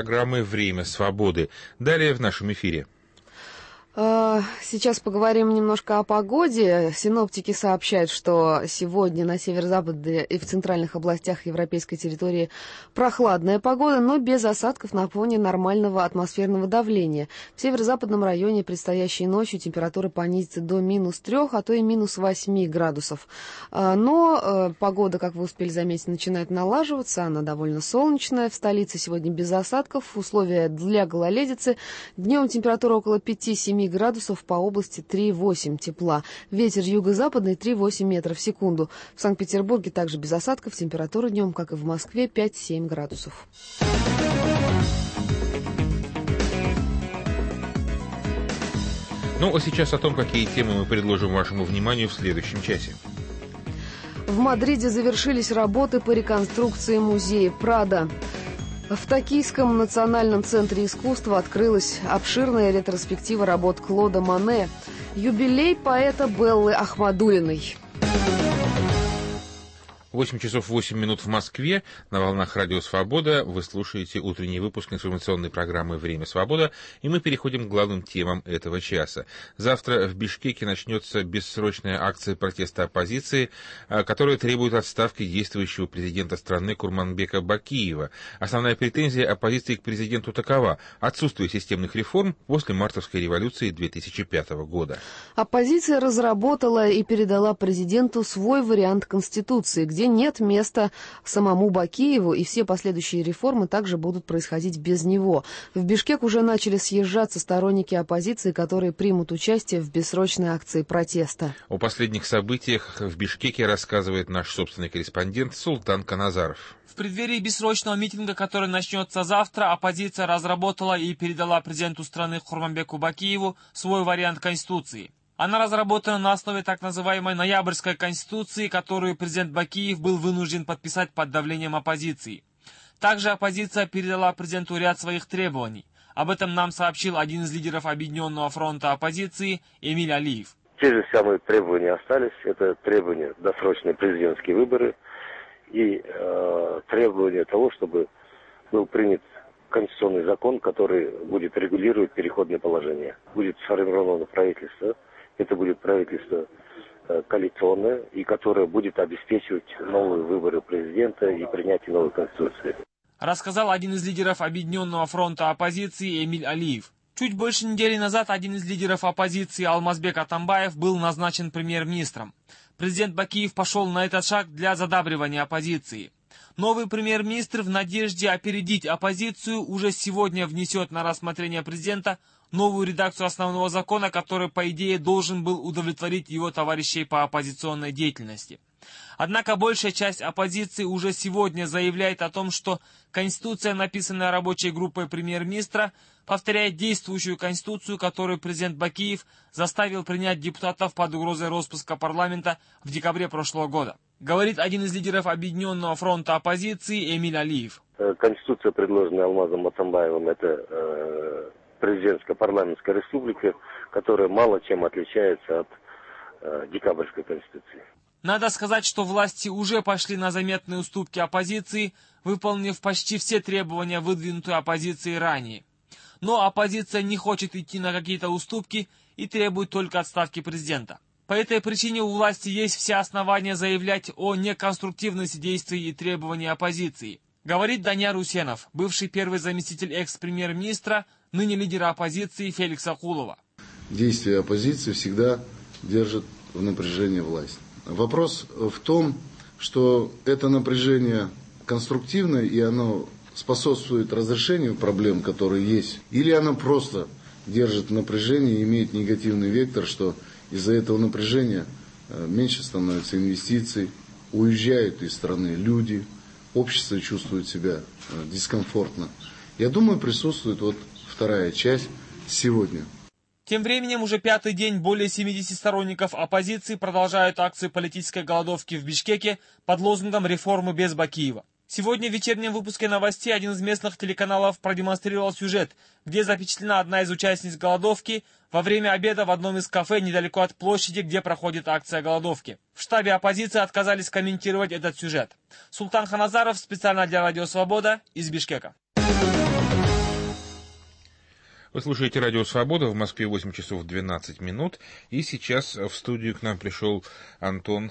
программы «Время свободы». Далее в нашем эфире. Сейчас поговорим немножко о погоде. Синоптики сообщают, что сегодня на северо-западе и в центральных областях европейской территории прохладная погода, но без осадков на фоне нормального атмосферного давления. В северо-западном районе предстоящей ночью температура понизится до -3, а то и -8 градусов. Но погода, как вы успели заметить, начинает налаживаться. Она довольно солнечная. В столице сегодня без осадков. Условия для гололедицы. Днем температура около 5-7 градусов, по области 3,8 тепла. Ветер юго-западный 3,8 метров в секунду. В Санкт-Петербурге также без осадков. Температура днем, как и в Москве, 5-7 градусов. Ну, а сейчас о том, какие темы мы предложим вашему вниманию в следующем часе. В Мадриде завершились работы по реконструкции музея Прадо. В Токийском национальном центре искусства открылась обширная ретроспектива работ Клода Моне. Юбилей поэта Беллы Ахмадуллиной. 8 часов 8 минут в Москве. На волнах Радио Свобода вы слушаете утренний выпуск информационной программы «Время свобода», и мы переходим к главным темам этого часа. Завтра в Бишкеке начнется бессрочная акция протеста оппозиции, которая требует отставки действующего президента страны Курманбека Бакиева. Основная претензия оппозиции к президенту такова: отсутствие системных реформ после мартовской революции 2005 года. Оппозиция разработала и передала президенту свой вариант Конституции, где нет места самому Бакиеву, и все последующие реформы также будут происходить без него. В Бишкек уже начали съезжаться сторонники оппозиции, которые примут участие в бессрочной акции протеста. О последних событиях в Бишкеке рассказывает наш собственный корреспондент Султан Каназаров. В преддверии бессрочного митинга, который начнется завтра, оппозиция разработала и передала президенту страны Курманбеку Бакиеву свой вариант Конституции. Она разработана на основе так называемой ноябрьской конституции, которую президент Бакиев был вынужден подписать под давлением оппозиции. Также оппозиция передала президенту ряд своих требований. Об этом нам сообщил один из лидеров Объединенного фронта оппозиции Эмиль Алиев. Те же самые требования остались. Это требования досрочные президентские выборы и требования того, чтобы был принят конституционный закон, который будет регулировать переходное положение. Будет сформировано правительство. Это будет правительство коалиционное, и которое будет обеспечивать новые выборы президента и принятие новой конституции. Рассказал один из лидеров Объединенного фронта оппозиции Эмиль Алиев. Чуть больше недели назад один из лидеров оппозиции Алмазбек Атамбаев был назначен премьер-министром. Президент Бакиев пошел на этот шаг для задабривания оппозиции. Новый премьер-министр в надежде опередить оппозицию уже сегодня внесет на рассмотрение президента новую редакцию основного закона, который, по идее, должен был удовлетворить его товарищей по оппозиционной деятельности. Однако большая часть оппозиции уже сегодня заявляет о том, что Конституция, написанная рабочей группой премьер-министра, повторяет действующую Конституцию, которую президент Бакиев заставил принять депутатов под угрозой распуска парламента в декабре прошлого года. Говорит один из лидеров Объединенного фронта оппозиции Эмиль Алиев. Конституция, предложенная Алмазом Атамбаевым, это президентская парламентская республика, которая мало чем отличается от декабрьской конституции. Надо сказать, что власти уже пошли на заметные уступки оппозиции, выполнив почти все требования, выдвинутые оппозицией ранее. Но оппозиция не хочет идти на какие-то уступки и требует только отставки президента. По этой причине у власти есть все основания заявлять о неконструктивности действий и требований оппозиции. Говорит Данияр Усенов, бывший первый заместитель экс-премьер-министра, ныне лидера оппозиции Феликса Кулова. Действия оппозиции всегда держат в напряжении власть. Вопрос в том, что это напряжение конструктивное и оно способствует разрешению проблем, которые есть, или оно просто держит напряжение и имеет негативный вектор, что из-за этого напряжения меньше становится инвестиций, уезжают из страны люди, общество чувствует себя дискомфортно. Я думаю, присутствует вот вторая часть сегодня. Тем временем уже пятый день более 70 сторонников оппозиции продолжают акцию политической голодовки в Бишкеке под лозунгом «Реформы без Бакиева». Сегодня в вечернем выпуске новостей один из местных телеканалов продемонстрировал сюжет, где запечатлена одна из участниц голодовки во время обеда в одном из кафе недалеко от площади, где проходит акция голодовки. В штабе оппозиции отказались комментировать этот сюжет. Султан Каназаров специально для Радио Свобода из Бишкека. Вы слушаете «Радио Свобода», в Москве 8 часов 12 минут, и сейчас в студию к нам пришел Антон...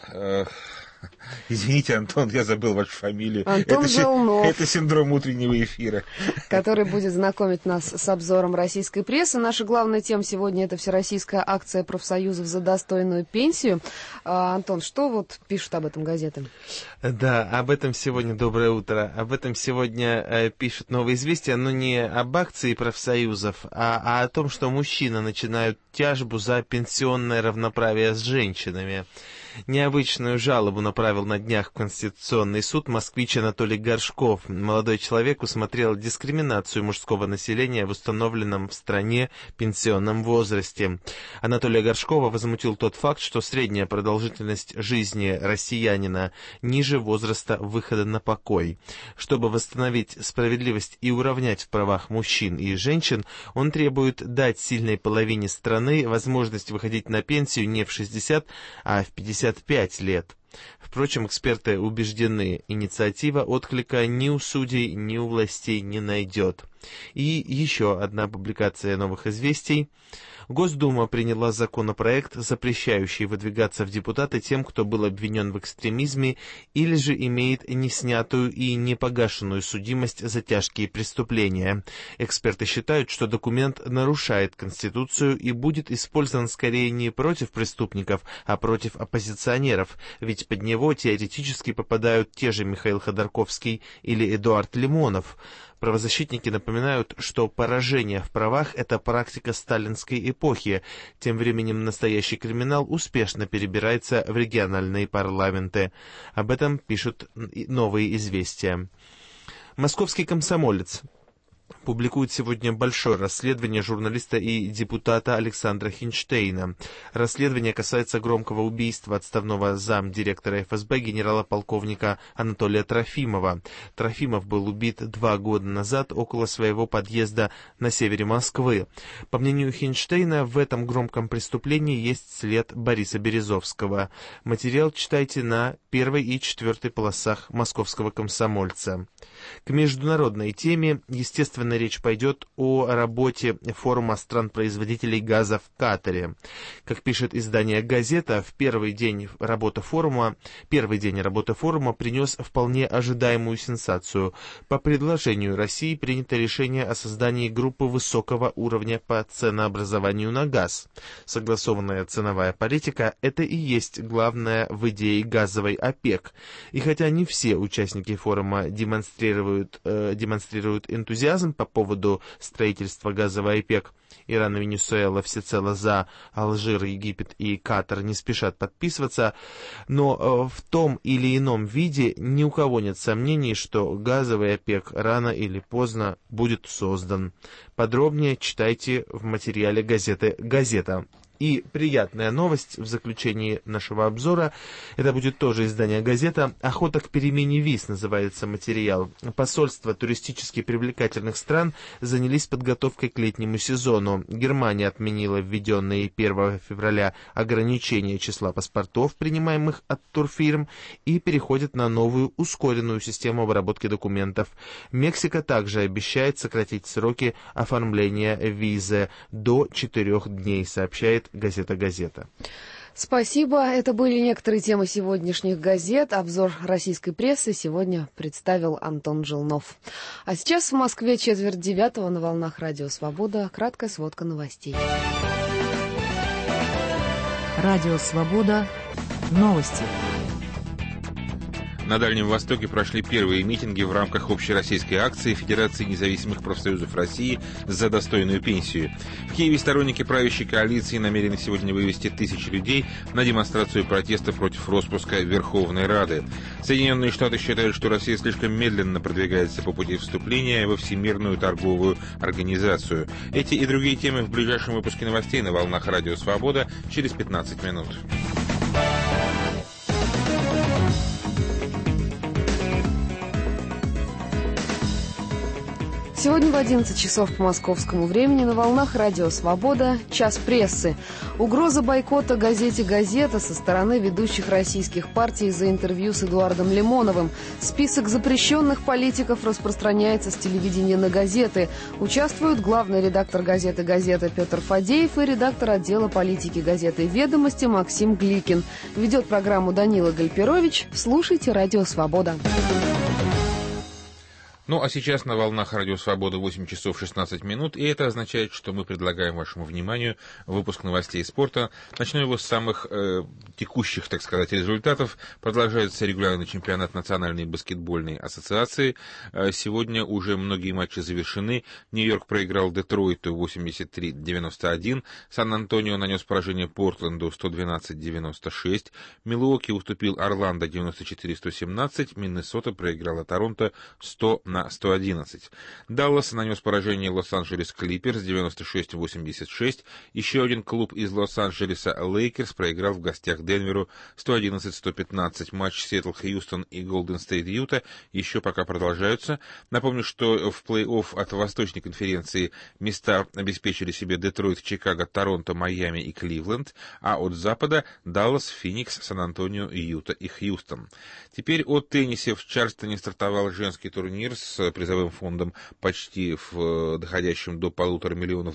Извините, Антон, я забыл вашу фамилию. Антон Желнов. Это синдром утреннего эфира. Который будет знакомить нас с обзором российской прессы. Наша главная тема сегодня — это всероссийская акция профсоюзов за достойную пенсию. Антон, что вот пишут об этом газеты? Да, об этом сегодня, доброе утро, об этом сегодня пишут «Новые известия», но не об акции профсоюзов, а о том, что мужчины начинают тяжбу за пенсионное равноправие с женщинами. Необычную жалобу направил на днях в Конституционный суд москвич Анатолий Горшков. Молодой человек усмотрел дискриминацию мужского населения в установленном в стране пенсионном возрасте. Анатолия Горшкова возмутил тот факт, что средняя продолжительность жизни россиянина ниже возраста выхода на покой. Чтобы восстановить справедливость и уравнять в правах мужчин и женщин, он требует дать сильной половине страны возможность выходить на пенсию не в 60, а в 55 лет. Впрочем, эксперты убеждены, инициатива отклика ни у судей, ни у властей не найдет. И еще одна публикация «Новых известий». Госдума приняла законопроект, запрещающий выдвигаться в депутаты тем, кто был обвинен в экстремизме или же имеет неснятую и непогашенную судимость за тяжкие преступления. Эксперты считают, что документ нарушает Конституцию и будет использован скорее не против преступников, а против оппозиционеров, ведь под него теоретически попадают те же Михаил Ходорковский или Эдуард Лимонов. Правозащитники напоминают, что поражение в правах – это практика сталинской эпохи. Тем временем настоящий криминал успешно перебирается в региональные парламенты. Об этом пишут «Новые известия». Московский комсомолец публикует сегодня большое расследование журналиста и депутата Александра Хинштейна. Расследование касается громкого убийства отставного замдиректора ФСБ генерала-полковника Анатолия Трофимова. Трофимов был убит 2 года назад около своего подъезда на севере Москвы. По мнению Хинштейна, в этом громком преступлении есть след Бориса Березовского. Материал читайте на 1 и 4 полосах «Московского комсомольца». К международной теме, естественно, речь пойдет о работе форума стран-производителей газа в Катаре. Как пишет издание «Газета», в первый день работы форума принес вполне ожидаемую сенсацию. По предложению России принято решение о создании группы высокого уровня по ценообразованию на газ. Согласованная ценовая политика – это и есть главное в идее газовой ОПЕК. И хотя не все участники форума демонстрируют энтузиазм по поводу строительства газовой ОПЕК, Иран и Венесуэла всецело за, Алжир, Египет и Катар не спешат подписываться, но в том или ином виде ни у кого нет сомнений, что газовый ОПЕК рано или поздно будет создан. Подробнее читайте в материале газеты «Газета». И приятная новость в заключении нашего обзора, это будет тоже издание «Газета». «Охота к перемене виз» называется материал. Посольства туристически привлекательных стран занялись подготовкой к летнему сезону. Германия отменила введенные 1 февраля ограничения числа паспортов, принимаемых от турфирм, и переходит на новую ускоренную систему обработки документов. Мексика также обещает сократить сроки оформления визы до 4 дней, сообщает газета. Спасибо. Это были некоторые темы сегодняшних газет. Обзор российской прессы сегодня представил Антон Желнов. А сейчас в Москве 8:45 на волнах Радио Свобода. Краткая сводка новостей. Радио Свобода. Новости. На Дальнем Востоке прошли первые митинги в рамках общероссийской акции Федерации независимых профсоюзов России за достойную пенсию. В Киеве сторонники правящей коалиции намерены сегодня вывести тысячи людей на демонстрацию протеста против распуска Верховной Рады. Соединенные Штаты считают, что Россия слишком медленно продвигается по пути вступления во Всемирную торговую организацию. Эти и другие темы в ближайшем выпуске новостей на волнах Радио Свобода через 15 минут. Сегодня в 11 часов по московскому времени на волнах Радио Свобода «Час прессы». Угроза бойкота газете «Газета» со стороны ведущих российских партий за интервью с Эдуардом Лимоновым. Список запрещенных политиков распространяется с телевидения на газеты. Участвуют главный редактор газеты «Газета» Петр Фадеев и редактор отдела политики газеты «Ведомости» Максим Гликин. Ведет программу Данила Гальперович. Слушайте «Радио Свобода». Ну, а сейчас на волнах Радио Свобода 8 часов 16 минут, и это означает, что мы предлагаем вашему вниманию выпуск новостей спорта. Начну его с самых текущих, так сказать, результатов. Продолжается регулярный чемпионат Национальной баскетбольной ассоциации. Сегодня уже многие матчи завершены. Нью-Йорк проиграл Детройту 83-91, Сан-Антонио нанес поражение Портленду 112-96, Милуоки уступил Орландо 94-117, Миннесота проиграла Торонто 100-111. Даллас нанес поражение Лос-Анджелес Клиперс 96-86. Еще один клуб из Лос-Анджелеса, Лейкерс, проиграл в гостях Денверу 111-115. Матч Сиэтл-Хьюстон и Голден Стейт-Юта еще пока продолжаются. Напомню, что в плей-офф от Восточной конференции места обеспечили себе Детройт, Чикаго, Торонто, Майами и Кливленд, а от Запада Даллас, Феникс, Сан-Антонио, Юта и Хьюстон. Теперь о теннисе. В Чарльстоне стартовал женский турнир с призовым фондом почти доходящим до $1,5 миллиона.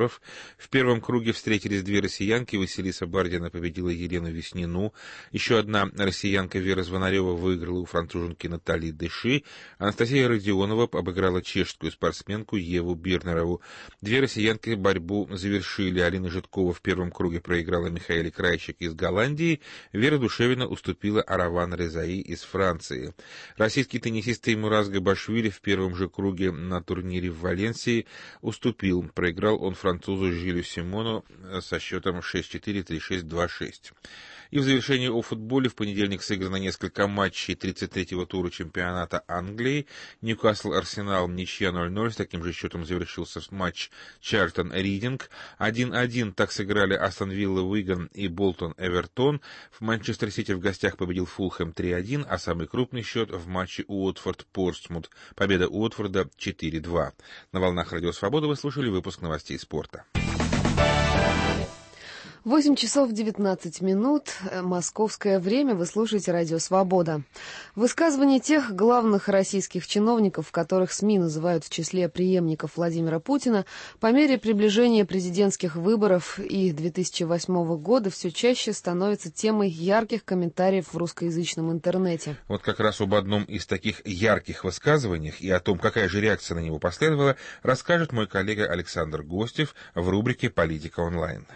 В первом круге встретились две россиянки. Василиса Бардина победила Елену Веснину. Еще одна россиянка Вера Звонарева выиграла у француженки Натали Деши. Анастасия Родионова обыграла чешскую спортсменку Еву Бирнерову. Две россиянки борьбу завершили. Алина Житкова в первом круге проиграла Михаэле Крайчик из Голландии. Вера Душевина уступила Араван Резаи из Франции. Российский теннисист Теймураз Габашвили в первом же круге на турнире в Валенсии уступил. Проиграл он французу Жилю Симону со счетом 6-4, 3-6, 2-6. И в завершении о футболе в понедельник сыграно несколько матчей 33-го тура чемпионата Англии. Ньюкасл-Арсенал ничья 0-0. С таким же счетом завершился матч Чартон-Ридинг. 1-1 так сыграли Астон Вилла-Уиган и Болтон-Эвертон. В Манчестер-Сити в гостях победил Фулхэм 3-1, а самый крупный счет в матче Уотфорд-Портсмут. Победа Уотфорда 4-2. На волнах Радио Свобода вы слушали выпуск новостей спорта. 8 часов 19 минут, московское время, вы слушаете Радио Свобода. Высказывания тех главных российских чиновников, которых СМИ называют в числе преемников Владимира Путина, по мере приближения президентских выборов и 2008 года все чаще становятся темой ярких комментариев в русскоязычном интернете. Вот как раз об одном из таких ярких высказываниях и о том, какая же реакция на него последовала, расскажет мой коллега Александр Гостев в рубрике «Политика онлайн».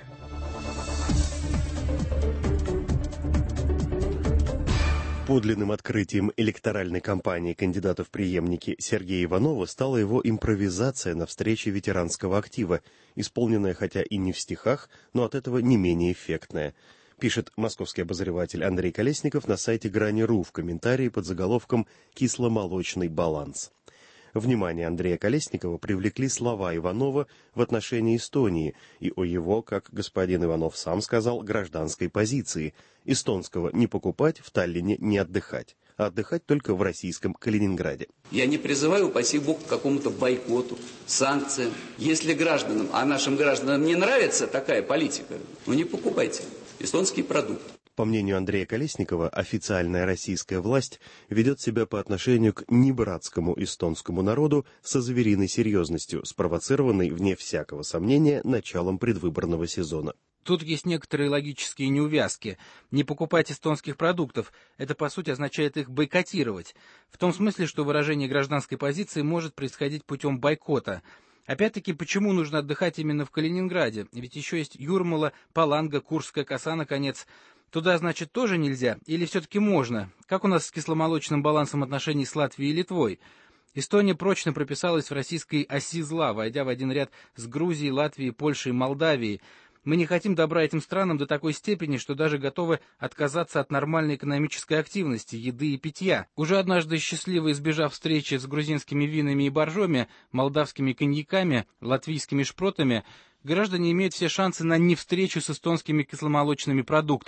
Подлинным открытием электоральной кампании кандидата в преемники Сергея Иванова стала его импровизация на встрече ветеранского актива, исполненная хотя и не в стихах, но от этого не менее эффектная. Пишет московский обозреватель Андрей Колесников на сайте Грани.ру в комментарии под заголовком «Кисломолочный баланс». Внимание Андрея Колесникова привлекли слова Иванова в отношении Эстонии и о его, как господин Иванов сам сказал, гражданской позиции. Эстонского не покупать, в Таллине не отдыхать, а отдыхать только в российском Калининграде. Я не призываю, упаси Бог, к какому-то бойкоту, санкциям. Если гражданам, а нашим гражданам не нравится такая политика, ну не покупайте эстонский продукт. По мнению Андрея Колесникова, официальная российская власть ведет себя по отношению к небратскому эстонскому народу со звериной серьезностью, спровоцированной, вне всякого сомнения, началом предвыборного сезона. Тут есть некоторые логические неувязки. Не покупать эстонских продуктов – это, по сути, означает их бойкотировать. В том смысле, что выражение гражданской позиции может происходить путем бойкота. Опять-таки, почему нужно отдыхать именно в Калининграде? Ведь еще есть Юрмала, Паланга, Курская коса, наконец. Туда, значит, тоже нельзя? Или все-таки можно? Как у нас с кисломолочным балансом отношений с Латвией и Литвой? Эстония прочно прописалась в российской оси зла, войдя в один ряд с Грузией, Латвией, Польшей и Молдавией. Мы не хотим добра этим странам до такой степени, что даже готовы отказаться от нормальной экономической активности, еды и питья. Уже однажды, счастливо избежав встречи с грузинскими винами и боржоми, молдавскими коньяками, латвийскими шпротами, граждане имеют все шансы на невстречу с эстонскими кисломолочными продуктами.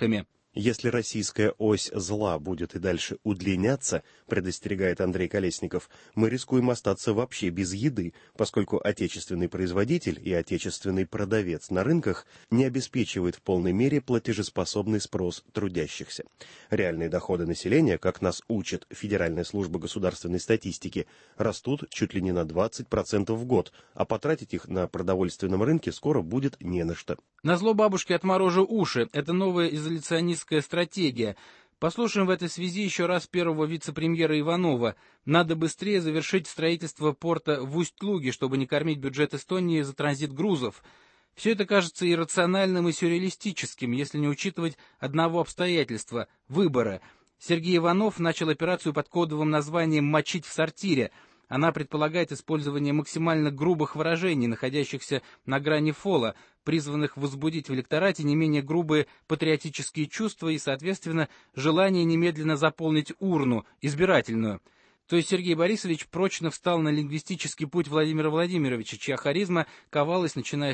Если российская ось зла будет и дальше удлиняться, предостерегает Андрей Колесников, мы рискуем остаться вообще без еды, поскольку отечественный производитель и отечественный продавец на рынках не обеспечивают в полной мере платежеспособный спрос трудящихся. Реальные доходы населения, как нас учит Федеральная служба государственной статистики, растут чуть ли не на 20% в год, а потратить их на продовольственном рынке скоро будет не на что. Назло бабушке отморожу уши. Это новая изоляционистская стратегия. Послушаем в этой связи еще раз первого вице-премьера Иванова. Надо быстрее завершить строительство порта в Усть-Луге, чтобы не кормить бюджет Эстонии за транзит грузов. Все это кажется иррациональным и сюрреалистическим, если не учитывать одного обстоятельства – выбора. Сергей Иванов начал операцию под кодовым названием «Мочить в сортире». Она предполагает использование максимально грубых выражений, находящихся на грани фола, призванных возбудить в электорате не менее грубые патриотические чувства и, соответственно, желание немедленно заполнить урну, избирательную. То есть Сергей Борисович прочно встал на лингвистический путь Владимира Владимировича, чья харизма ковалась, начиная с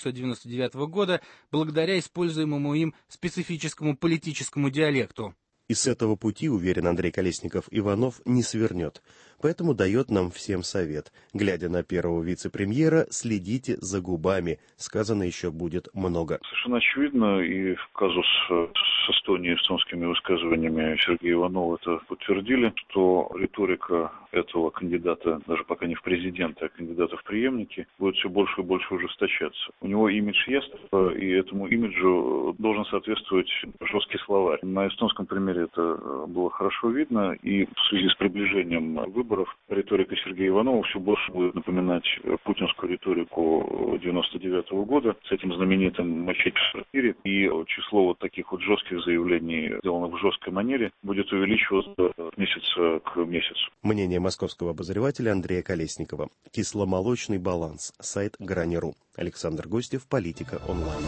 1999 года, благодаря используемому им специфическому политическому диалекту. И с этого пути, уверен Андрей Колесников, Иванов не свернет. Поэтому дает нам всем совет. Глядя на первого вице-премьера, следите за губами. Сказано еще будет много. Совершенно очевидно, и казус с Эстонией, эстонскими высказываниями Сергея Иванова это подтвердили, что риторика этого кандидата, даже пока не в президенты, а кандидата в преемники, будет все больше и больше ужесточаться. У него имидж есть, и этому имиджу должен соответствовать жесткий словарь. На эстонском примере это было хорошо видно, и в связи с приближением выборов риторика Сергея Иванова все больше будет напоминать путинскую риторику 1999 года с этим знаменитым «мочить в сортире», и число вот таких вот жестких заявлений, сделанных в жесткой манере, будет увеличиваться от месяца к месяцу. Мнение московского обозревателя Андрея Колесникова. Кисломолочный баланс. Сайт Грани.ру. Александр Гостев, Политика онлайн.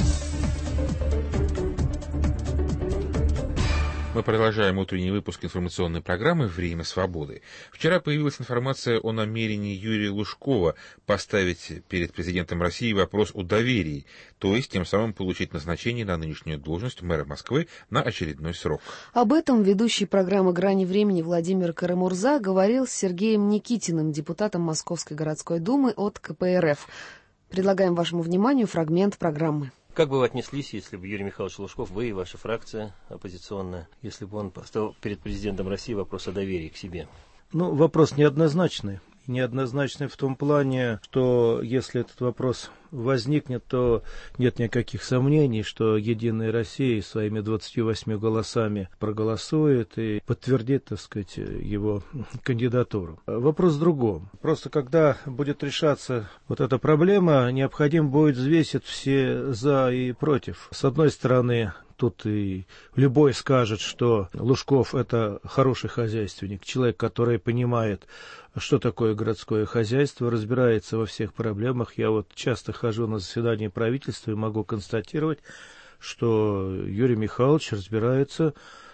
Мы продолжаем утренний выпуск информационной программы «Время свободы». Вчера появилась информация о намерении Юрия Лужкова поставить перед президентом России вопрос о доверии, то есть тем самым получить назначение на нынешнюю должность мэра Москвы на очередной срок. Об этом ведущий программы «Грани времени» Владимир Карамурза говорил с Сергеем Никитиным, депутатом Московской городской думы от КПРФ. Предлагаем вашему вниманию фрагмент программы. Как бы вы отнеслись, если бы Юрий Михайлович Лужков, вы и ваша фракция оппозиционная, если бы он поставил перед президентом России вопрос о доверии к себе? Ну, вопрос неоднозначный. Неоднозначный в том плане, что если этот вопрос возникнет, то нет никаких сомнений, что «Единая Россия» своими 28 голосами проголосует и подтвердит, так сказать, его кандидатуру. Вопрос в другом. Просто когда будет решаться вот эта проблема, необходимо будет взвесить все «за» и «против». С одной стороны, тут и любой скажет, что Лужков – это хороший хозяйственник, человек, который понимает, что такое городское хозяйство, разбирается во всех проблемах. Я вот часто хожу на заседания правительства и могу констатировать, что Юрий Михайлович разбирается,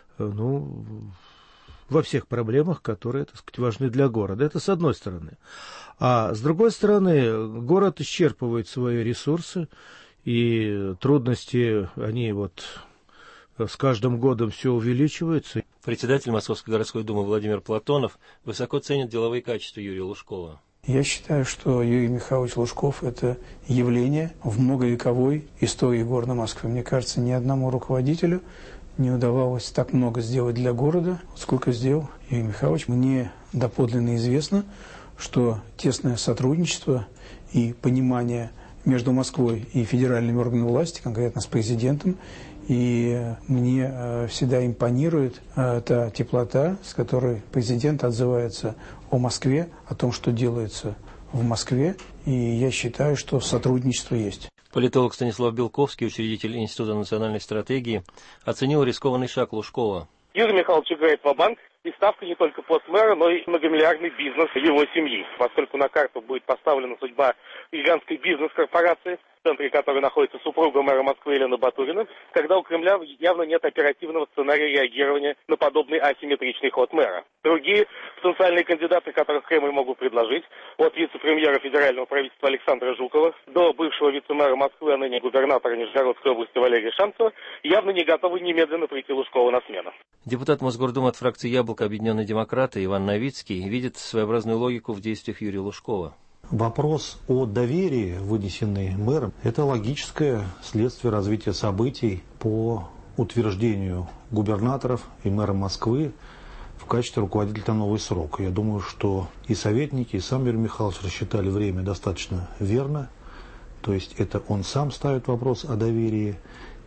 во всех проблемах, которые, так сказать, важны для города. Это с одной стороны. А с другой стороны, город исчерпывает свои ресурсы, и трудности, они вот с каждым годом все увеличиваются. Председатель Московской городской думы Владимир Платонов высоко ценит деловые качества Юрия Лужкова. Я считаю, что Юрий Михайлович Лужков – это явление в многовековой истории города Москвы. Мне кажется, ни одному руководителю не удавалось так много сделать для города, сколько сделал Юрий Михайлович. Мне доподлинно известно, что тесное сотрудничество и понимание между Москвой и федеральными органами власти, конкретно с президентом, и мне всегда импонирует та теплота, с которой президент отзывается о Москве, о том, что делается в Москве, и я считаю, что сотрудничество есть. Политолог Станислав Белковский, учредитель Института национальной стратегии, оценил рискованный шаг Лужкова. Юрий Михайлович играет ва-банк, И ставка не только постмэра, но и многомиллиардный бизнес его семьи, поскольку на карту будет поставлена судьба гигантской бизнес-корпорации, в центре которой находится супруга мэра Москвы Елена Батурина, когда у Кремля явно нет оперативного сценария реагирования на подобный асимметричный ход мэра. Другие потенциальные кандидаты, которых Кремль могут предложить, от вице-премьера федерального правительства Александра Жукова до бывшего вице-мэра Москвы, а ныне губернатора Нижегородской области Валерия Шанцева, явно не готовы немедленно прийти Лужкову на смену. Депутат Мосгордумы от фракции «Яблоко» Объединенные демократы Иван Новицкий видит своеобразную логику в действиях Юрия Лужкова. Вопрос о доверии, вынесенный мэром, это логическое следствие развития событий по утверждению губернаторов и мэра Москвы в качестве руководителя на новый срок. Я думаю, что и советники, и сам Юрий Михайлович рассчитали время достаточно верно. То есть это он сам ставит вопрос о доверии,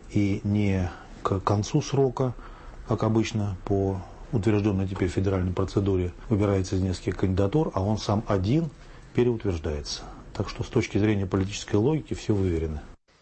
и не к концу срока, как обычно по утвержденной теперь федеральной процедуре выбирается из нескольких кандидатур, а он сам один переутверждается. Так что с точки зрения политической логики все выверено.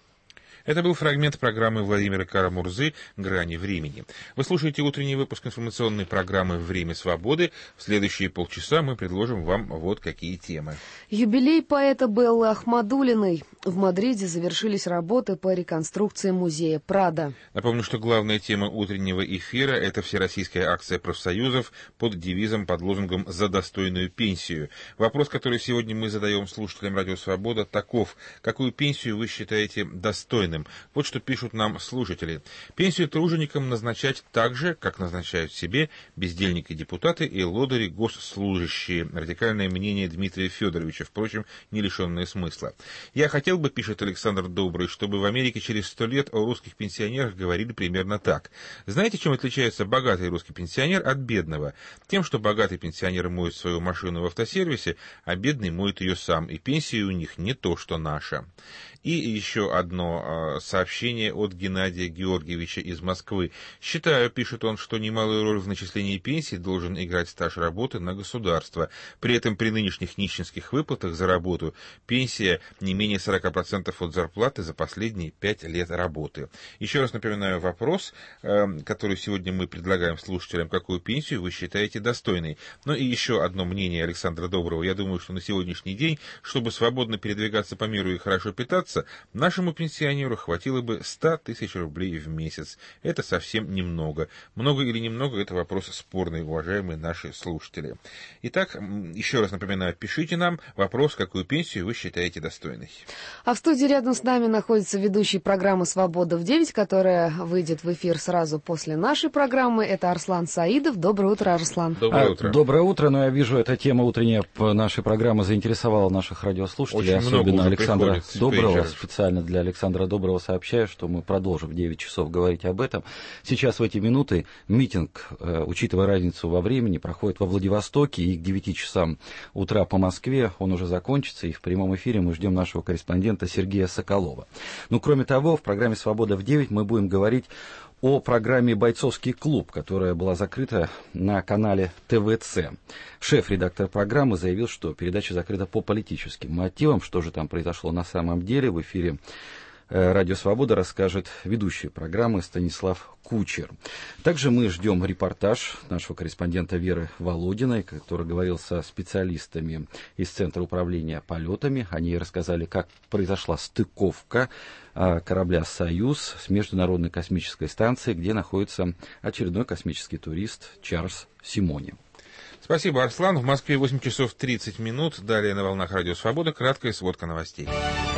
Это был фрагмент программы Владимира Карамурзы «Грани времени». Вы слушаете утренний выпуск информационной программы «Время свободы». В следующие полчаса мы предложим вам вот какие темы. Юбилей поэта Беллы Ахмадуллиной. В Мадриде завершились работы по реконструкции музея Прадо. Напомню, что главная тема утреннего эфира – это всероссийская акция профсоюзов под девизом, под лозунгом «За достойную пенсию». Вопрос, который сегодня мы задаем слушателям «Радио Свобода», таков: какую пенсию вы считаете достойной? Вот что пишут нам слушатели. Пенсию труженикам назначать так же, как назначают себе бездельники-депутаты и лодыри-госслужащие. Радикальное мнение Дмитрия Федоровича, впрочем, не лишенное смысла. Я хотел бы, пишет Александр Добрый, чтобы в Америке через 100 лет о русских пенсионерах говорили примерно так. Знаете, чем отличается богатый русский пенсионер от бедного? Тем, что богатый пенсионер моет свою машину в автосервисе, а бедный моет ее сам, и пенсия у них не то, что наша. И еще одно сообщение от Геннадия Георгиевича из Москвы. Считаю, пишет он, что немалую роль в начислении пенсии должен играть стаж работы на государство. При этом при нынешних нищенских выплатах за работу пенсия не менее 40% от зарплаты за последние 5 лет работы. Еще раз напоминаю вопрос, который сегодня мы предлагаем слушателям: какую пенсию вы считаете достойной? Ну и еще одно мнение Александра Доброго. Я думаю, что на сегодняшний день, чтобы свободно передвигаться по миру и хорошо питаться, нашему пенсионеру хватило бы 100 тысяч рублей в месяц. Это совсем немного. Много или немного — это вопрос спорный, уважаемые наши слушатели. Итак, еще раз напоминаю, пишите нам вопрос, какую пенсию вы считаете достойной. А в студии рядом с нами находится ведущий программы «Свобода в 9», которая выйдет в эфир сразу после нашей программы. Это Арслан Саидов. Доброе утро, Арслан. Доброе утро. Доброе утро. Но я вижу, эта тема утренняя нашей программы заинтересовала наших радиослушателей, очень особенно Александра Доброго. Приезжаешь. Специально для Александра Доброго сообщаю, что мы продолжим в 9 часов говорить об этом. Сейчас в эти минуты митинг, учитывая разницу во времени, проходит во Владивостоке, и к 9 часам утра по Москве он уже закончится, и в прямом эфире мы ждем нашего корреспондента Сергея Соколова. Ну, кроме того, в программе «Свобода в 9» мы будем говорить о программе «Бойцовский клуб», которая была закрыта на канале ТВЦ. Шеф-редактор программы заявил, что передача закрыта по политическим мотивам. Что же там произошло на самом деле, в эфире «Радио Свобода» расскажет ведущий программы Станислав Кучер. Также мы ждем репортаж нашего корреспондента Веры Володиной, который говорил со специалистами из Центра управления полетами. Они рассказали, как произошла стыковка корабля «Союз» с Международной космической станцией, где находится очередной космический турист Чарльз Симони. Спасибо, Арслан. В Москве 8 часов 30 минут. Далее на волнах «Радио Свобода» краткая сводка новостей.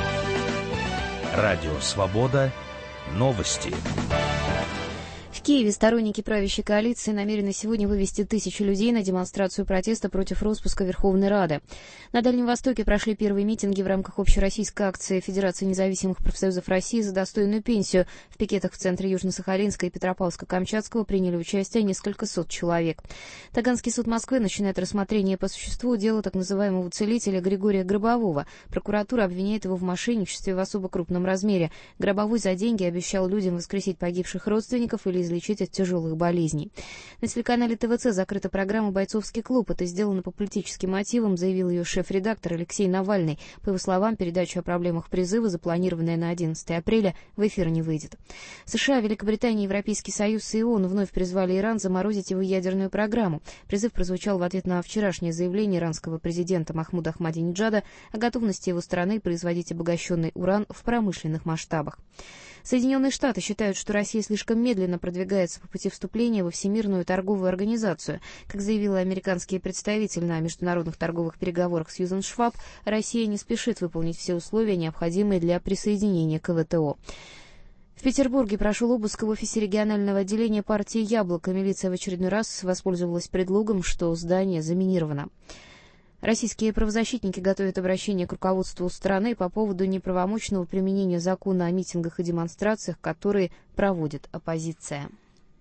Радио Свобода. Новости. В Киеве сторонники правящей коалиции намерены сегодня вывести 1000 людей на демонстрацию протеста против распуска Верховной Рады. На Дальнем Востоке прошли первые митинги в рамках общероссийской акции Федерации независимых профсоюзов России за достойную пенсию. В пикетах в центре Южно-Сахалинска и Петропавловска-Камчатского приняли участие несколько сот человек. Таганский суд Москвы начинает рассмотрение по существу дела так называемого целителя Григория Гробового. Прокуратура обвиняет его в мошенничестве в особо крупном размере. Гробовой за деньги обещал людям воскресить погибших родственников или излечить излечить от тяжелых болезней. На телеканале ТВЦ закрыта программа «Бойцовский клуб». Это сделано по политическим мотивам, заявил ее шеф-редактор Алексей Навальный. По его словам, передача о проблемах призыва, запланированная на 11 апреля, в эфир не выйдет. США, Великобритания, Европейский Союз и ООН вновь призвали Иран заморозить его ядерную программу. Призыв прозвучал в ответ на вчерашнее заявление иранского президента Махмуда Ахмадинеджада о готовности его страны производить обогащенный уран в промышленных масштабах. Соединенные Штаты считают, что Россия слишком медленно продвигается по пути вступления во Всемирную торговую организацию. Как заявил американский представитель на международных торговых переговорах Сьюзан Шваб, Россия не спешит выполнить все условия, необходимые для присоединения к ВТО. В Петербурге прошел обыск в офисе регионального отделения партии «Яблоко». Милиция в очередной раз воспользовалась предлогом, что здание заминировано. Российские правозащитники готовят обращение к руководству страны по поводу неправомочного применения закона о митингах и демонстрациях, которые проводит оппозиция.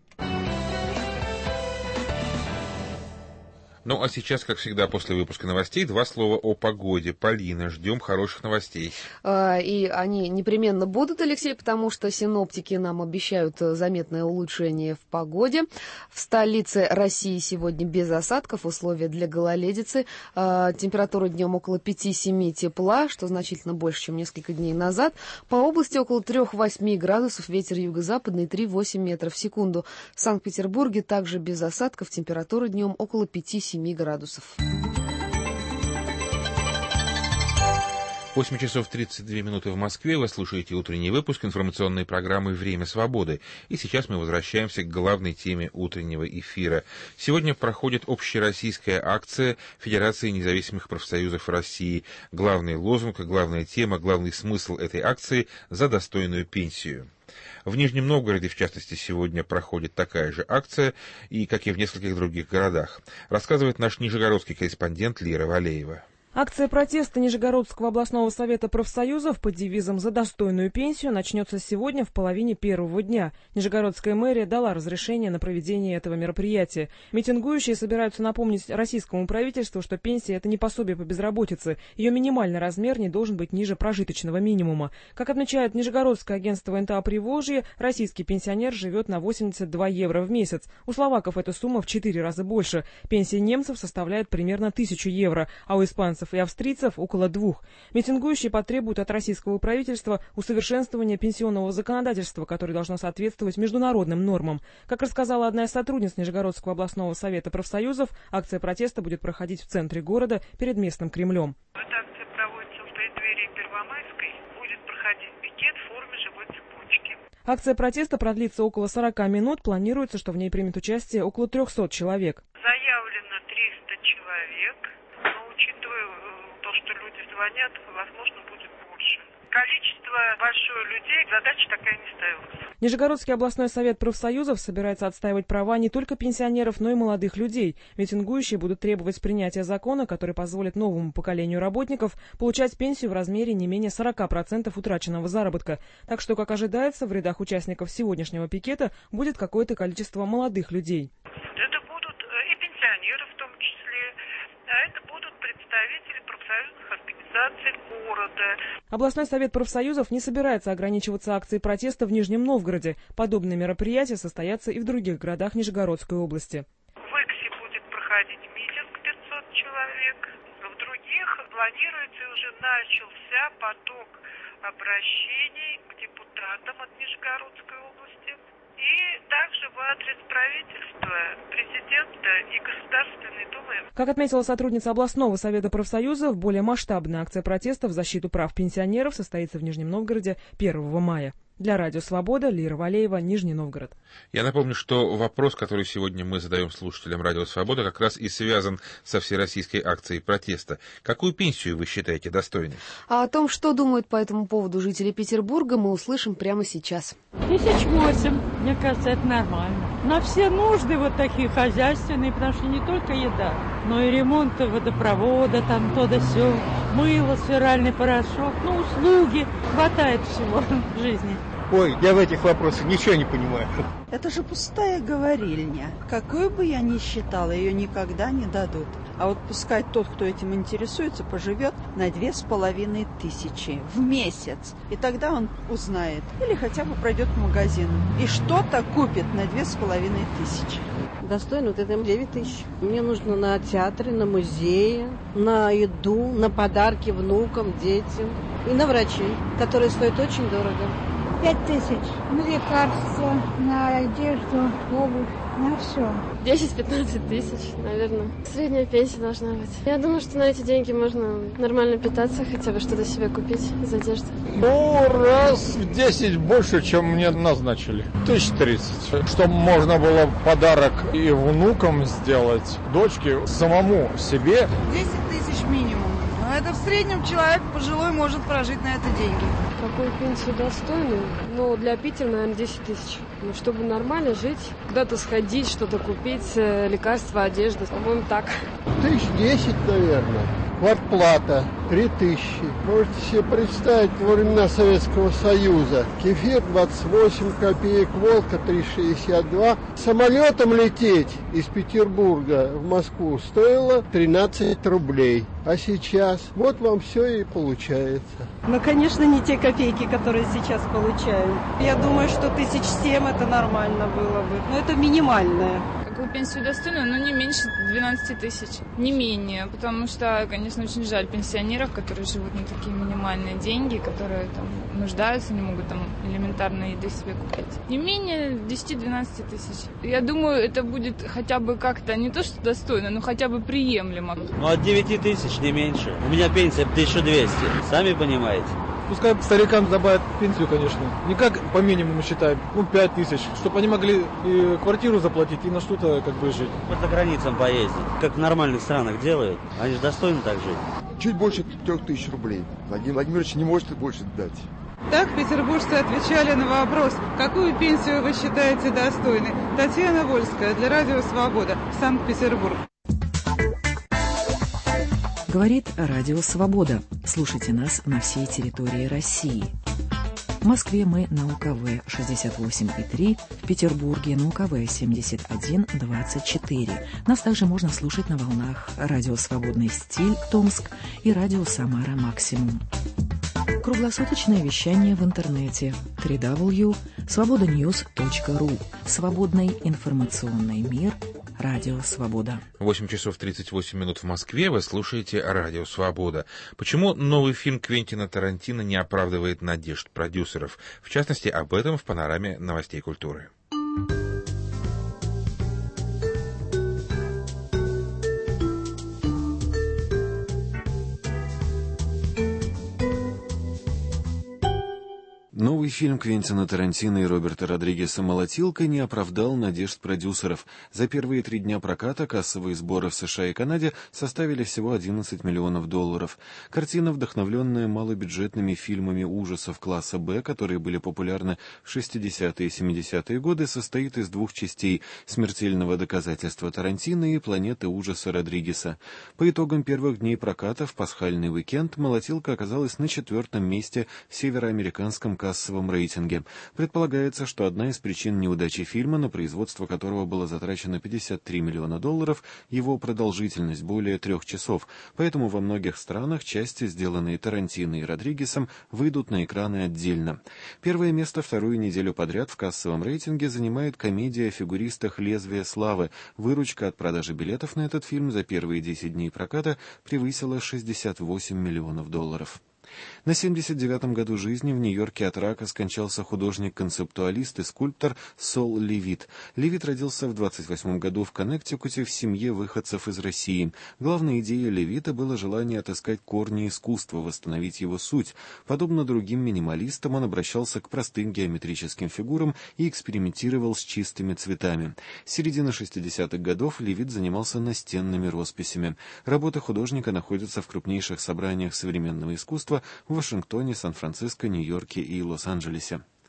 Ну, а сейчас, как всегда, после выпуска новостей, 2 слова о погоде. Полина, ждем хороших новостей. И они непременно будут, Алексей, потому что синоптики нам обещают заметное улучшение в погоде. В столице России сегодня без осадков, условия для гололедицы. Температура днем около 5-7 тепла, что значительно больше, чем несколько дней назад. По области около 3-8 градусов, ветер юго-западный 3-8 метров в секунду. В Санкт-Петербурге также без осадков, температура днем около 5-7 градусов. 8 часов 32 минуты в Москве. Вы слушаете утренний выпуск информационной программы «Время свободы». И сейчас мы возвращаемся к главной теме утреннего эфира. Сегодня проходит общероссийская акция Федерации независимых профсоюзов России. Главный лозунг, главная тема, главный смысл этой акции – за достойную пенсию. В Нижнем Новгороде, в частности, сегодня проходит такая же акция, и как и в нескольких других городах. Рассказывает наш нижегородский корреспондент Лира Валеева. Акция протеста Нижегородского областного совета профсоюзов под девизом «За достойную пенсию» начнется сегодня в половине первого дня. Нижегородская мэрия дала разрешение на проведение этого мероприятия. Митингующие собираются напомнить российскому правительству, что пенсия – это не пособие по безработице. Ее минимальный размер не должен быть ниже прожиточного минимума. Как отмечает Нижегородское агентство НТА «Приволжье», российский пенсионер живет на 82 евро в месяц. У словаков эта сумма в 4 раза больше. Пенсия немцев составляет примерно 1000 евро, а у испанцев и австрийцев около 2. Митингующие потребуют от российского правительства усовершенствования пенсионного законодательства, которое должно соответствовать международным нормам. Как рассказала одна из сотрудниц Нижегородского областного совета профсоюзов, акция протеста будет проходить в центре города перед местным Кремлем. Эта акция проводится в преддверии Первомайской. Будет проходить пикет в форме живой цепочки. Акция протеста продлится около 40 минут. Планируется, что в ней примет участие около 300 человек. Заявлено 300 человек. Учитывая то, что люди звонят, возможно, будет больше. Количество большое людей, задача такая не ставилась. Нижегородский областной совет профсоюзов собирается отстаивать права не только пенсионеров, но и молодых людей. Митингующие будут требовать принятия закона, который позволит новому поколению работников получать пенсию в размере не менее 40% утраченного заработка. Так что, как ожидается, в рядах участников сегодняшнего пикета будет какое-то количество молодых людей. Это будут и пенсионеры в том числе, а это будут представители профсоюзных организаций города. Областной совет профсоюзов не собирается ограничиваться акцией протеста в Нижнем Новгороде. Подобные мероприятия состоятся и в других городах Нижегородской области. В Иксе будет проходить митинг 500 человек. В других планируется и уже начался поток обращений к депутатам от Нижегородской области. И также в адрес правительства, президента и Государственной Думы. Как отметила сотрудница областного совета профсоюзов, более масштабная акция протеста в защиту прав пенсионеров состоится в Нижнем Новгороде 1 мая. Для Радио Свобода, Лира Валеева, Нижний Новгород. Я напомню, что вопрос, который сегодня мы задаем слушателям Радио Свобода, как раз и связан со всероссийской акцией протеста. Какую пенсию вы считаете достойной? А о том, что думают по этому поводу жители Петербурга, мы услышим прямо сейчас. 1008. Мне кажется, это нормально. На все нужды вот такие хозяйственные, потому что не только еда, но и ремонт водопровода, там то да сё, мыло, стиральный порошок, услуги. Хватает всего в жизни. Ой, я в этих вопросах ничего не понимаю. Это же пустая говорильня. Какой бы я ни считала, ее никогда не дадут. А вот пускай тот, кто этим интересуется, поживет на 2500 в месяц. И тогда он узнает. Или хотя бы пройдет к магазину. И что-то купит на 2500. Достойно вот это 9 тысяч. Мне нужно на театры, на музеи, на еду, на подарки внукам, детям. И на врачей, которые стоят очень дорого. 5000 на лекарства, на одежду, обувь, на все. 10-15 тысяч, наверное. Средняя пенсия должна быть. Я думаю, что на эти деньги можно нормально питаться, хотя бы что-то себе купить из одежды. Раз в 10 больше, чем мне назначили. 1030. Чтобы можно было подарок и внукам сделать, дочке, самому себе. 10 тысяч минимум. Но это в среднем человек пожилой может прожить на это деньги. Какую пенсию достойную? Ну, для Питера, наверное, 10 тысяч. Ну, чтобы нормально жить, куда-то сходить, что-то купить, лекарства, одежду. По-моему, так. 1010, наверное. Квартплата 3000. Можете себе представить, во времена Советского Союза кефир 28 копеек, водка 3,62. Самолетом лететь из Петербурга в Москву стоило 13 рублей. А сейчас вот вам все и получается. Ну, конечно, не те копейки, которые сейчас получаю. Я думаю, что 1700 это нормально было бы. Но это минимальное. Какую пенсию достойную, но не меньше 12 тысяч, не менее, потому что, конечно, очень жаль пенсионеров, которые живут на такие минимальные деньги, которые там нуждаются, не могут там элементарной еды себе купить. Не менее 10-12 тысяч. Я думаю, это будет хотя бы как-то, не то что достойно, но хотя бы приемлемо. Ну, от 9 тысяч, не меньше. У меня пенсия 1200, сами понимаете. Пускай старикам добавят пенсию, конечно. Не как по минимуму считаем, 5000, чтобы они могли и квартиру заплатить, и на что-то как бы жить. Вот за границам поездить, как в нормальных странах делают. Они же достойны так жить. Чуть больше 3000 рублей. Владимир Владимирович не может больше дать. Так петербуржцы отвечали на вопрос, какую пенсию вы считаете достойной. Татьяна Вольская для Радио Свобода, Санкт-Петербург. Говорит Радио Свобода. Слушайте нас на всей территории России. В Москве мы на УКВ 68,3, в Петербурге на УКВ 71,24. Нас также можно слушать на волнах Радио Свободный стиль Томск и Радио Самара Максимум. Круглосуточное вещание в интернете www.svobodanews.ru. Свободный информационный мир. Радио Свобода. 8 часов 38 минут в Москве. Вы слушаете Радио Свобода. Почему новый фильм Квентина Тарантино не оправдывает надежд продюсеров? В частности, об этом в панораме новостей культуры. Новый фильм Квентина Тарантино и Роберта Родригеса «Молотилка» не оправдал надежд продюсеров. За первые 3 дня проката кассовые сборы в США и Канаде составили всего $11 миллионов. Картина, вдохновленная малобюджетными фильмами ужасов класса «Б», которые были популярны в 60-е и 70-е годы, состоит из 2 частей «Смертельного доказательства Тарантино» и «Планеты ужаса» Родригеса. По итогам первых дней проката в пасхальный уикенд «Молотилка» оказалась на 4-м месте в североамериканском кассовом рейтинге. Предполагается, что одна из причин неудачи фильма, на производство которого было затрачено $53 миллиона, его продолжительность более 3 часов, поэтому во многих странах части, сделанные Тарантино и Родригесом, выйдут на экраны отдельно. Первое место вторую неделю подряд в кассовом рейтинге занимает комедия о фигуристах «Лезвие славы». Выручка от продажи билетов на этот фильм за первые 10 дней проката превысила $68 миллионов. На 79-м году жизни в Нью-Йорке от рака скончался художник-концептуалист и скульптор Сол Левит. Левит родился в 28 году в Коннектикуте в семье выходцев из России. Главной идеей Левита было желание отыскать корни искусства, восстановить его суть. Подобно другим минималистам, он обращался к простым геометрическим фигурам и экспериментировал с чистыми цветами. С середины 60-х годов Левит занимался настенными росписями. Работы художника находятся в крупнейших собраниях современного искусства в Вашингтоне, Сан-Франциско, Нью-Йорке и Лос-Анджелесе.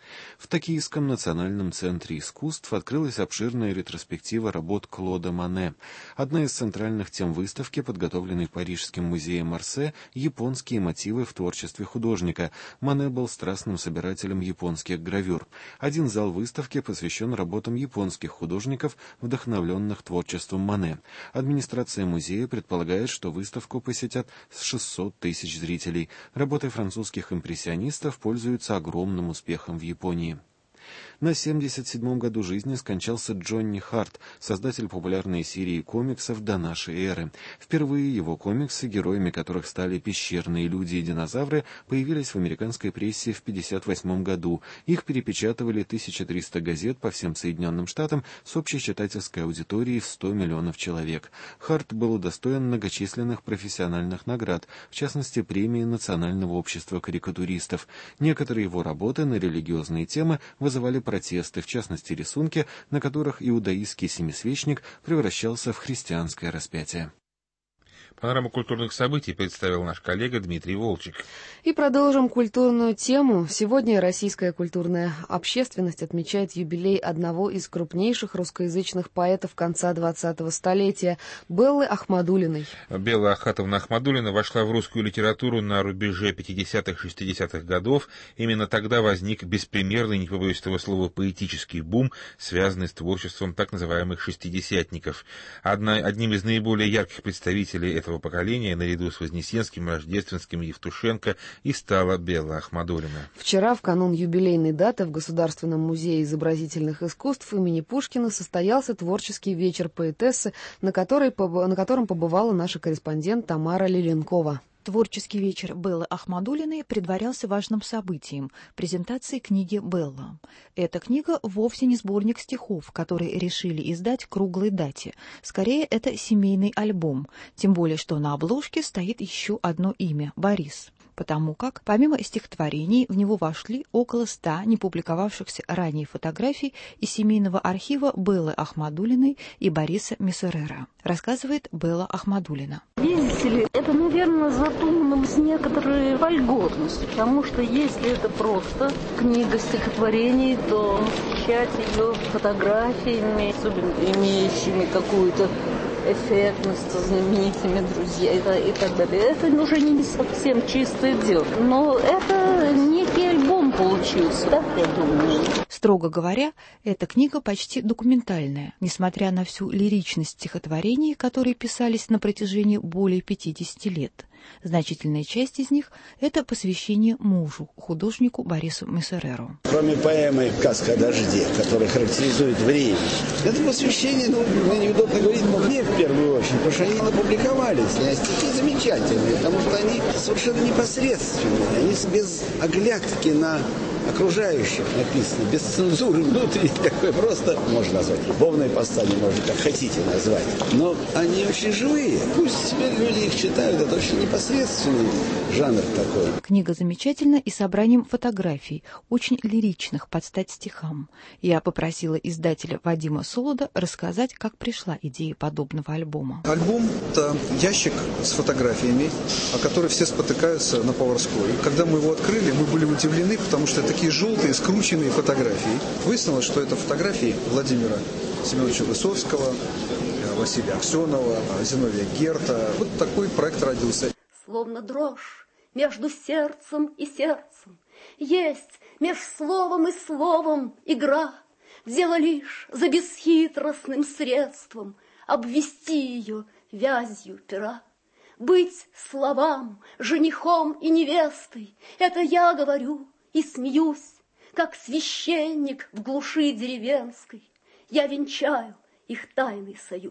В Токийском национальном центре искусств открылась обширная ретроспектива работ Клода Моне. Одна из центральных тем выставки, подготовленной Парижским музеем Орсе, японские мотивы в творчестве художника. Моне был страстным собирателем японских гравюр. Один зал выставки посвящен работам японских художников, вдохновленных творчеством Моне. Администрация музея предполагает, что выставку посетят 600 тысяч зрителей. Работы французских импрессионистов пользуются огромным успехом в Японии. На 77-м году жизни скончался Джонни Харт, создатель популярной серии комиксов «До нашей эры». Впервые его комиксы, героями которых стали пещерные люди и динозавры, появились в американской прессе в 1958 году. Их перепечатывали 1300 газет по всем Соединенным Штатам с общей читательской аудиторией в 100 миллионов человек. Харт был удостоен многочисленных профессиональных наград, в частности, премии Национального общества карикатуристов. Некоторые его работы на религиозные темы вызывали протесты, в частности рисунки, на которых иудаистский семисвечник превращался в христианское распятие. Панораму культурных событий представил наш коллега Дмитрий Волчек. И продолжим культурную тему. Сегодня российская культурная общественность отмечает юбилей одного из крупнейших русскоязычных поэтов конца 20-го столетия – Беллы Ахмадуллиной. Белла Ахатовна Ахмадуллина вошла в русскую литературу на рубеже 50-х-60-х годов. Именно тогда возник беспримерный, не побоюсь этого слова, поэтический бум, связанный с творчеством так называемых шестидесятников. Одним из наиболее ярких представителей этого поколения, наряду с Вознесенским, Рождественским, Евтушенко, и стала Белла Ахмадуллина. Вчера, в канун юбилейной даты, в Государственном музее изобразительных искусств имени Пушкина состоялся творческий вечер поэтессы, на котором побывала наша корреспондент Тамара Лиленкова. Творческий вечер Беллы Ахмадуллиной предварялся важным событием – презентацией книги «Белла». Эта книга вовсе не сборник стихов, который решили издать к круглой дате. Скорее, это семейный альбом, тем более, что на обложке стоит еще одно имя – Борис. Потому как, помимо стихотворений, в него вошли около 100 не публиковавшихся ранее фотографий из семейного архива Беллы Ахмадуллиной и Бориса Мессерера, рассказывает Белла Ахмадуллина. Видите ли, это, наверное, задумано с некоторой вольготностью, потому что если это просто книга стихотворений, то насыщать ее фотографиями, особенно имеющими какую-то эффектность, со знаменитыми друзьями и так далее. Это уже не совсем чистое дело. Но это некий альбом получился, так я думаю. Строго говоря, эта книга почти документальная, несмотря на всю лиричность стихотворений, которые писались на протяжении более 50 лет. Значительная часть из них – это посвящение мужу, художнику Борису Мессереру. Кроме поэмы «Сказка о дожде», которая характеризует время, это посвящение, мне неудобно говорить, но мне в первую очередь, потому что они опубликовались, а стихи замечательные, потому что они совершенно непосредственные, они без оглядки на окружающих написано, без цензуры внутренней, такой просто, можно назвать любовной ипостасью, можно как хотите назвать. Но они очень живые. Пусть теперь люди их читают, это очень непосредственный жанр такой. Книга замечательна и собранием фотографий, очень лиричных под стать стихам. Я попросила издателя Вадима Солода рассказать, как пришла идея подобного альбома. Альбом – это ящик с фотографиями, о которых все спотыкаются на Поварской. Когда мы его открыли, мы были удивлены, потому что такие желтые, скрученные фотографии. Выяснилось, что это фотографии Владимира Семеновича Высоцкого, Василия Аксенова, Зиновия Герта. Вот такой проект родился. Словно дрожь между сердцем и сердцем, есть меж словом и словом игра. Дело лишь за бесхитростным средством обвести ее вязью пера. Быть словам, женихом и невестой, это я говорю и смеюсь, как священник в глуши деревенской. Я венчаю их тайный союз.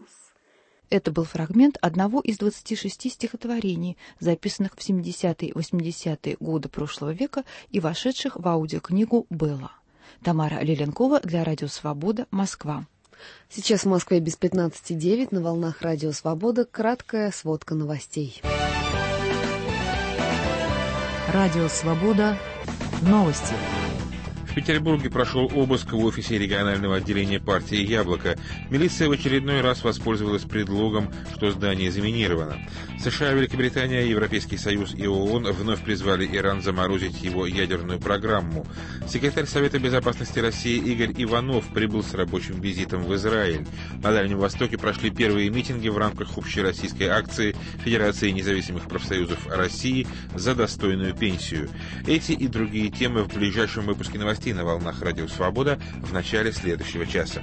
Это был фрагмент одного из 26 стихотворений, записанных в 70-е и 80-е годы прошлого века и вошедших в аудиокнигу «Белла». Тамара Лиленкова для Радио Свобода, Москва. Сейчас в Москве без 15:09 на волнах Радио Свобода краткая сводка новостей. Радио Свобода. Новости. В Петербурге прошел обыск в офисе регионального отделения партии «Яблоко». Милиция в очередной раз воспользовалась предлогом, что здание заминировано. США, Великобритания, Европейский Союз и ООН вновь призвали Иран заморозить его ядерную программу. Секретарь Совета безопасности России Игорь Иванов прибыл с рабочим визитом в Израиль. На Дальнем Востоке прошли первые митинги в рамках общероссийской акции Федерации независимых профсоюзов России «За достойную пенсию». Эти и другие темы в ближайшем выпуске новостей на волнах Радио Свобода в начале следующего часа.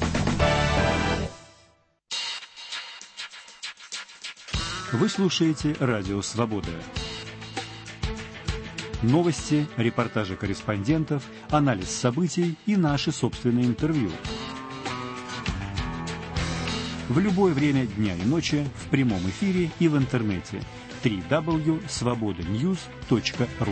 Вы слушаете Радио Свобода. Новости, репортажи корреспондентов, анализ событий и наши собственные интервью. В любое время дня и ночи, в прямом эфире и в интернете. www.svobodanews.ru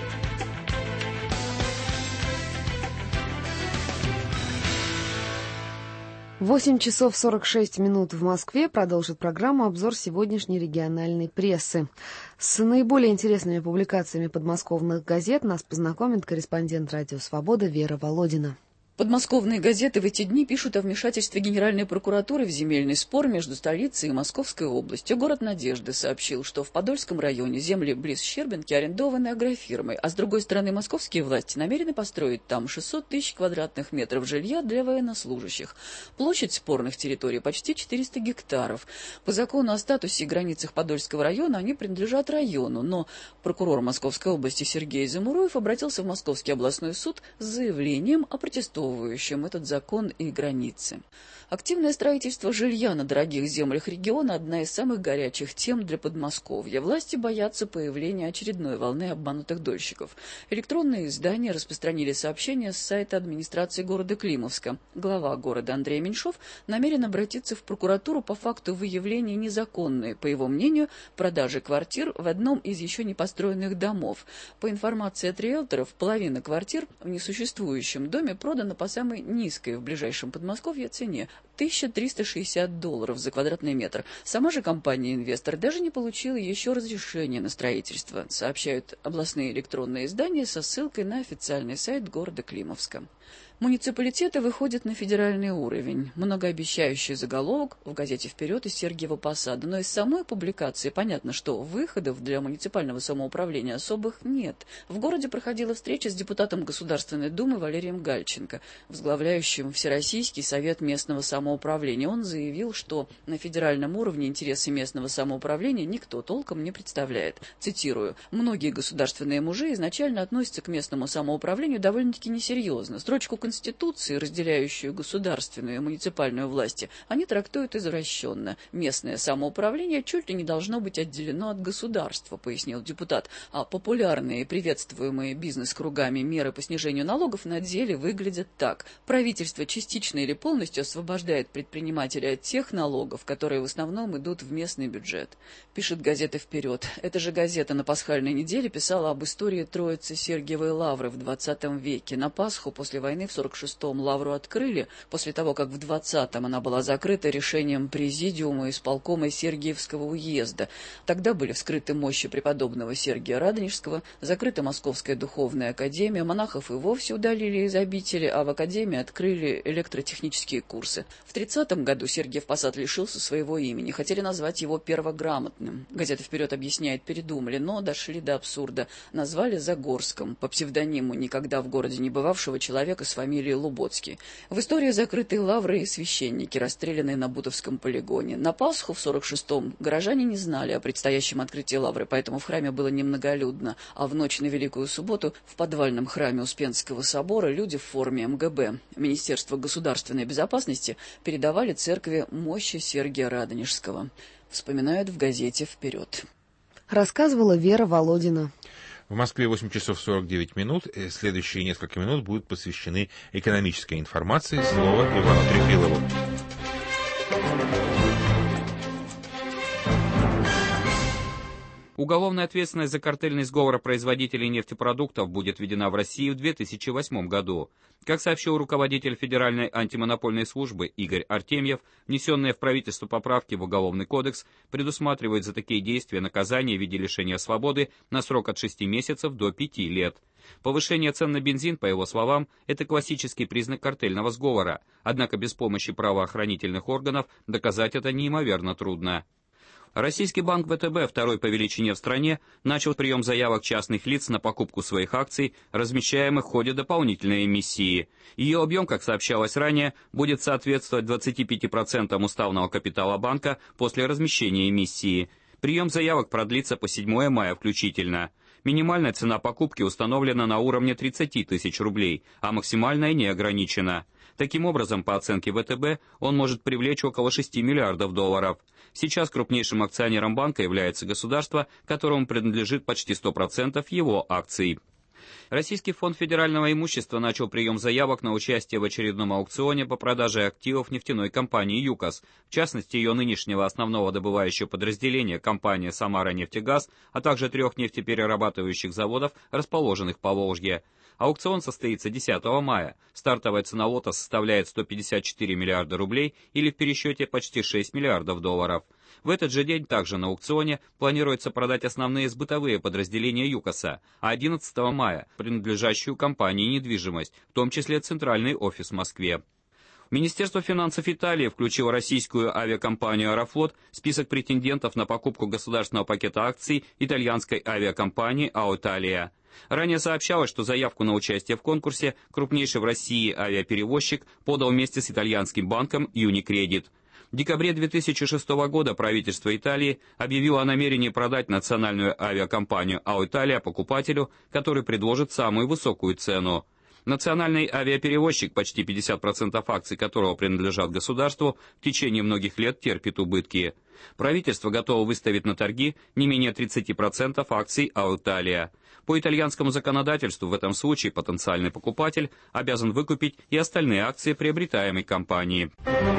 8 часов 46 минут в Москве. Продолжит программу обзор сегодняшней региональной прессы. С наиболее интересными публикациями подмосковных газет нас познакомит корреспондент «Радио Свобода» Вера Володина. Подмосковные газеты в эти дни пишут о вмешательстве Генеральной прокуратуры в земельный спор между столицей и Московской областью. Город Надежды сообщил, что в Подольском районе земли близ Щербинки арендованы агрофирмой, а с другой стороны московские власти намерены построить там 600 тысяч квадратных метров жилья для военнослужащих. Площадь спорных территорий почти 400 гектаров. По закону о статусе и границах Подольского района они принадлежат району, но прокурор Московской области Сергей Замуруев обратился в Московский областной суд с заявлением о протестовании этот закон и границы. Активное строительство жилья на дорогих землях региона – одна из самых горячих тем для Подмосковья. Власти боятся появления очередной волны обманутых дольщиков. Электронные издания распространили сообщение с сайта администрации города Климовска. Глава города Андрей Меньшов намерен обратиться в прокуратуру по факту выявления незаконной, по его мнению, продажи квартир в одном из еще не построенных домов. По информации от риэлторов, половина квартир в несуществующем доме продана по самой низкой в ближайшем Подмосковье цене – $1360 за квадратный метр. Сама же компания-инвестор даже не получила еще разрешения на строительство, сообщают областные электронные издания со ссылкой на официальный сайт города Климовска. Муниципалитеты выходят на федеральный уровень. Многообещающий заголовок в газете «Вперед» из Сергиева Посада. Но из самой публикации понятно, что выходов для муниципального самоуправления особых нет. В городе проходила встреча с депутатом Государственной Думы Валерием Гальченко, возглавляющим Всероссийский совет местного самоуправления. Он заявил, что на федеральном уровне интересы местного самоуправления никто толком не представляет. Цитирую: «Многие государственные мужи изначально относятся к местному самоуправлению довольно-таки несерьезно. Строчку Конституции, разделяющую государственную и муниципальную власти, они трактуют извращенно. Местное самоуправление чуть ли не должно быть отделено от государства», пояснил депутат. А популярные и приветствуемые бизнес-кругами меры по снижению налогов на деле выглядят так. Правительство частично или полностью освобождает предпринимателей от тех налогов, которые в основном идут в местный бюджет. Пишет газета «Вперед». Эта же газета на пасхальной неделе писала об истории Троицы Сергиевой Лавры в 20 веке. На Пасху после войны в 46-м Лавру открыли, после того, как в 20-м она была закрыта решением президиума исполкома Сергиевского уезда. Тогда были вскрыты мощи преподобного Сергия Радонежского, закрыта Московская духовная академия, монахов и вовсе удалили из обители, а в академии открыли электротехнические курсы. В 30-м году Сергиев Посад лишился своего имени, хотели назвать его первограмотным. Газета «Вперед» объясняет, передумали, но дошли до абсурда. Назвали Загорском, по псевдониму никогда в городе не бывавшего человека с фамилией Луботский. В истории закрытой лавры и священники, расстрелянные на Бутовском полигоне. На Пасху в 46-м горожане не знали о предстоящем открытии лавры, поэтому в храме было немноголюдно, а в ночь на Великую Субботу в подвальном храме Успенского собора люди в форме МГБ, Министерства государственной безопасности, передавали церкви мощи Сергия Радонежского. Вспоминают в газете «Вперед». Рассказывала Вера Володина. В Москве 8 часов 49 минут. Следующие несколько минут будут посвящены экономической информации. Слово Ивану Трефилову. Уголовная ответственность за картельный сговор производителей нефтепродуктов будет введена в России в 2008 году. Как сообщил руководитель Федеральной антимонопольной службы Игорь Артемьев, внесенные в правительство поправки в Уголовный кодекс предусматривают за такие действия наказание в виде лишения свободы на срок от 6 месяцев до 5 лет. Повышение цен на бензин, по его словам, это классический признак картельного сговора, однако без помощи правоохранительных органов доказать это неимоверно трудно. Российский банк ВТБ, второй по величине в стране, начал прием заявок частных лиц на покупку своих акций, размещаемых в ходе дополнительной эмиссии. Ее объем, как сообщалось ранее, будет соответствовать 25% уставного капитала банка после размещения эмиссии. Прием заявок продлится по 7 мая включительно. Минимальная цена покупки установлена на уровне 30 тысяч рублей, а максимальная не ограничена. Таким образом, по оценке ВТБ, он может привлечь около 6 миллиардов долларов. Сейчас крупнейшим акционером банка является государство, которому принадлежит почти 100% его акций. Российский фонд федерального имущества начал прием заявок на участие в очередном аукционе по продаже активов нефтяной компании «ЮКОС», в частности ее нынешнего основного добывающего подразделения компании «Самара-нефтегаз», а также 3 нефтеперерабатывающих заводов, расположенных по Волжье. Аукцион состоится 10 мая. Стартовая цена лота составляет 154 миллиарда рублей или в пересчете почти 6 миллиардов долларов. В этот же день также на аукционе планируется продать основные бытовые подразделения ЮКОСа, а 11 мая принадлежащую компании недвижимость, в том числе центральный офис в Москве. Министерство финансов Италии включило российскую авиакомпанию «Аэрофлот» в список претендентов на покупку государственного пакета акций итальянской авиакомпании «Ауталия». Ранее сообщалось, что заявку на участие в конкурсе крупнейший в России авиаперевозчик подал вместе с итальянским банком «Юникредит». В декабре 2006 года правительство Италии объявило о намерении продать национальную авиакомпанию «Ауталия» покупателю, который предложит самую высокую цену. Национальный авиаперевозчик, почти 50% акций которого принадлежат государству, в течение многих лет терпит убытки. Правительство готово выставить на торги не менее 30% акций «Ауталия». По итальянскому законодательству в этом случае потенциальный покупатель обязан выкупить и остальные акции приобретаемой компании.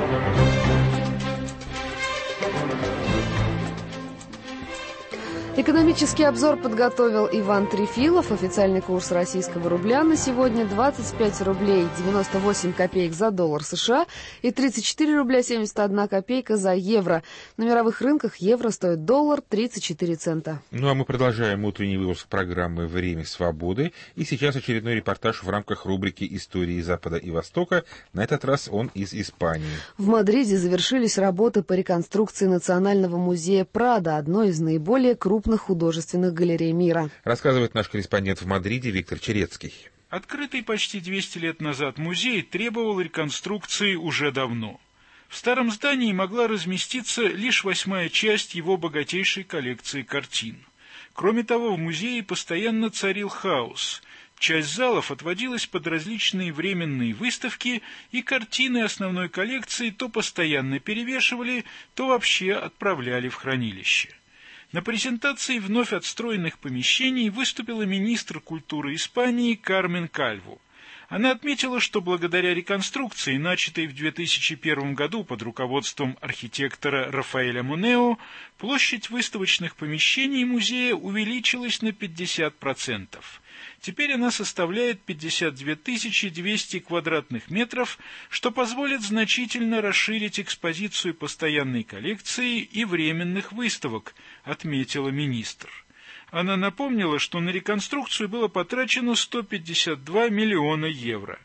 Экономический обзор подготовил Иван Трефилов. Официальный курс российского рубля на сегодня 25 рублей 98 копеек за доллар США и 34 рубля 71 копейка за евро. На мировых рынках евро стоит доллар 34 цента. Ну а мы продолжаем утренний выпуск программы «Время свободы». И сейчас очередной репортаж в рамках рубрики «Истории Запада и Востока». На этот раз он из Испании. В Мадриде завершились работы по реконструкции Национального музея Прадо, одной из наиболее крупных художественных галерей мира. Рассказывает наш корреспондент в Мадриде Виктор Черецкий. Открытый почти 200 лет назад музей требовал реконструкции уже давно. В старом здании могла разместиться лишь 8-я часть его богатейшей коллекции картин. Кроме того, в музее постоянно царил хаос. Часть залов отводилась под различные временные выставки, и картины основной коллекции то постоянно перевешивали, то вообще отправляли в хранилище. На презентации вновь отстроенных помещений выступила министр культуры Испании Кармен Кальво. Она отметила, что благодаря реконструкции, начатой в 2001 году под руководством архитектора Рафаэля Монео, площадь выставочных помещений музея увеличилась на 50%. Теперь она составляет 52 200 квадратных метров, что позволит значительно расширить экспозицию постоянной коллекции и временных выставок, отметила министр. Она напомнила, что на реконструкцию было потрачено 152 миллиона евро.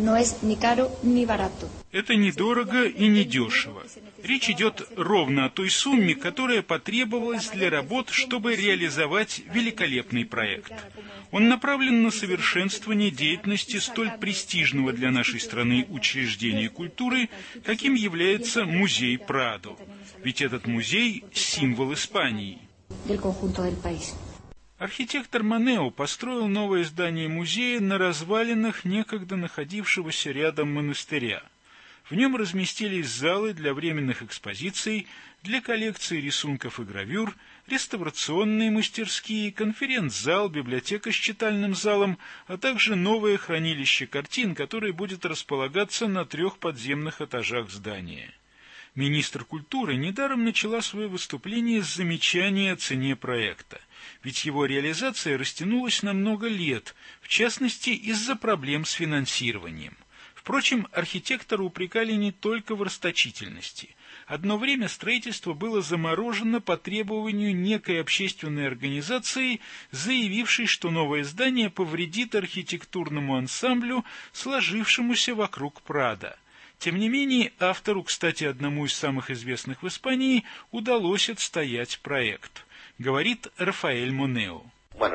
Это недорого и недешево. Речь идет ровно о той сумме, которая потребовалась для работ, чтобы реализовать великолепный проект. Он направлен на совершенствование деятельности столь престижного для нашей страны учреждения культуры, каким является музей Прадо. Ведь этот музей – символ Испании. Архитектор Монео построил новое здание музея на развалинах некогда находившегося рядом монастыря. В нем разместились залы для временных экспозиций, для коллекции рисунков и гравюр, реставрационные мастерские, конференц-зал, библиотека с читальным залом, а также новое хранилище картин, которое будет располагаться на 3 подземных этажах здания. Министр культуры недаром начала свое выступление с замечания о цене проекта, ведь его реализация растянулась на много лет, в частности из-за проблем с финансированием. Впрочем, архитектора упрекали не только в расточительности. Одно время строительство было заморожено по требованию некой общественной организации, заявившей, что новое здание повредит архитектурному ансамблю, сложившемуся вокруг Прадо. Тем не менее, автору, кстати, одному из самых известных в Испании, удалось отстоять проект, говорит Рафаэль Монео.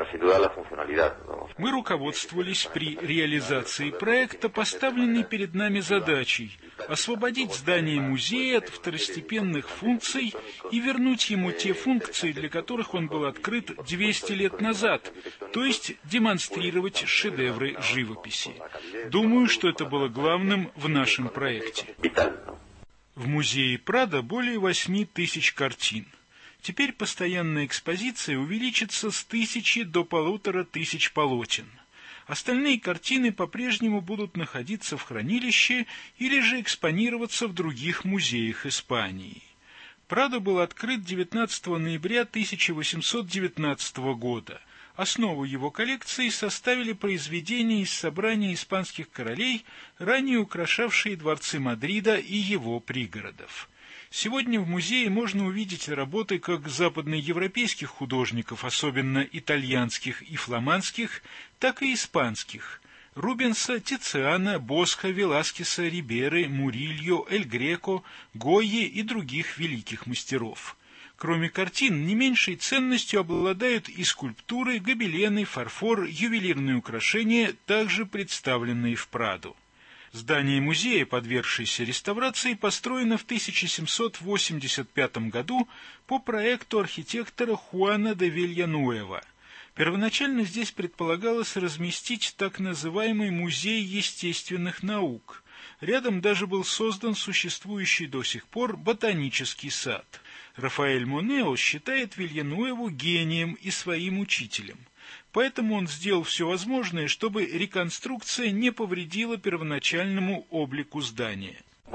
Мы руководствовались при реализации проекта поставленной перед нами задачей освободить здание музея от второстепенных функций и вернуть ему те функции, для которых он был открыт 200 лет назад, то есть демонстрировать шедевры живописи. Думаю, что это было главным в нашем проекте. В музее Прадо более 8 тысяч картин. Теперь постоянная экспозиция увеличится с 1000 до 1500 полотен. Остальные картины по-прежнему будут находиться в хранилище или же экспонироваться в других музеях Испании. Прадо был открыт 19 ноября 1819 года. Основу его коллекции составили произведения из собрания испанских королей, ранее украшавшие дворцы Мадрида и его пригородов. Сегодня в музее можно увидеть работы как западноевропейских художников, особенно итальянских и фламандских, так и испанских – Рубенса, Тициана, Босха, Веласкеса, Риберы, Мурильо, Эль Греко, Гойи и других великих мастеров. Кроме картин, не меньшей ценностью обладают и скульптуры, гобелены, фарфор, ювелирные украшения, также представленные в Прадо. Здание музея, подвергшееся реставрации, построено в 1785 году по проекту архитектора Хуана де Вильянуэва. Первоначально здесь предполагалось разместить так называемый музей естественных наук. Рядом даже был создан существующий до сих пор ботанический сад. Рафаэль Монео считает Вильянуэву гением и своим учителем. Поэтому он сделал все возможное, чтобы реконструкция не повредила первоначальному облику здания.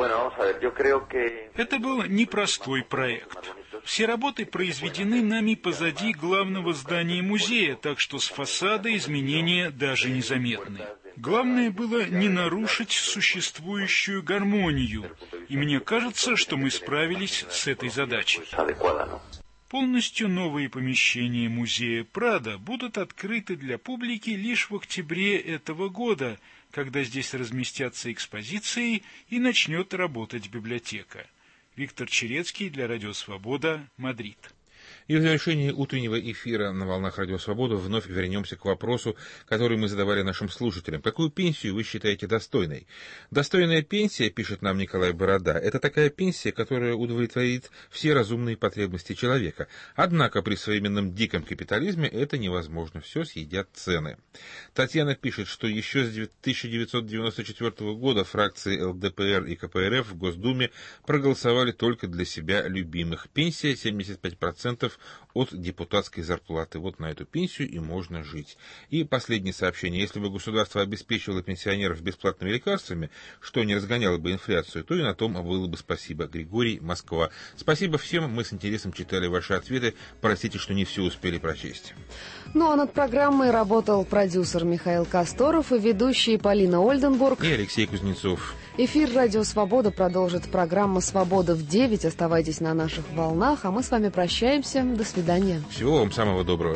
Это был непростой проект. Все работы произведены нами позади главного здания музея, так что с фасада изменения даже незаметны. Главное было не нарушить существующую гармонию, и мне кажется, что мы справились с этой задачей. Полностью новые помещения музея Прадо будут открыты для публики лишь в октябре этого года, когда здесь разместятся экспозиции и начнет работать библиотека. Виктор Черецкий для Радио Свобода, Мадрид. И в завершении утреннего эфира на «Волнах Радио Свобода» вновь вернемся к вопросу, который мы задавали нашим слушателям. Какую пенсию вы считаете достойной? Достойная пенсия, пишет нам Николай Борода, это такая пенсия, которая удовлетворит все разумные потребности человека. Однако при современном диком капитализме это невозможно, все съедят цены. Татьяна пишет, что еще с 1994 года фракции ЛДПР и КПРФ в Госдуме проголосовали только для себя любимых. Пенсия 75% от депутатской зарплаты. Вот на эту пенсию и можно жить. И последнее сообщение. Если бы государство обеспечивало пенсионеров бесплатными лекарствами, что не разгоняло бы инфляцию, то и на том было бы спасибо. Григорий, Москва. Спасибо всем. Мы с интересом читали ваши ответы. Простите, что не все успели прочесть. Ну а над программой работал продюсер Михаил Касторов и ведущие Полина Ольденбург и Алексей Кузнецов. Эфир «Радио Свобода» продолжит программа «Свобода» в 9. Оставайтесь на наших волнах, а мы с вами прощаемся. До свидания. Всего вам самого доброго.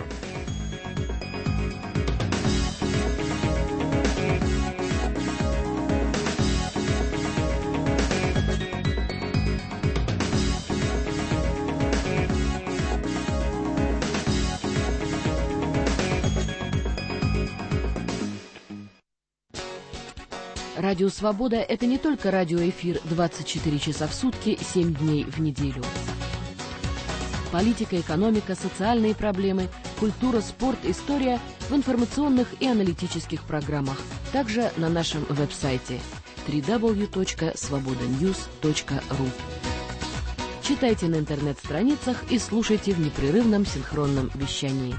Радио «Свобода» — это не только радиоэфир 24 часа в сутки, 7 дней в неделю. Политика, экономика, социальные проблемы, культура, спорт, история в информационных и аналитических программах. Также на нашем веб-сайте www.svobodanews.ru. Читайте на интернет-страницах и слушайте в непрерывном синхронном вещании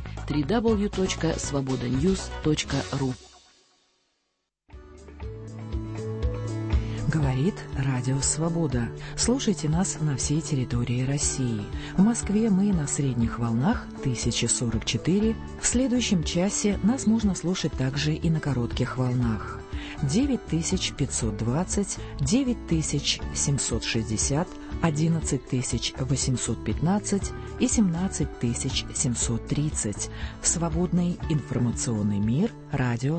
www.svobodanews.ru. Говорит Радио Свобода. Слушайте нас на всей территории России. В Москве мы на средних волнах 1044. В следующем часе нас можно слушать также и на коротких волнах. 9520, 9760, 11815 и 17730. Свободный информационный мир. Радио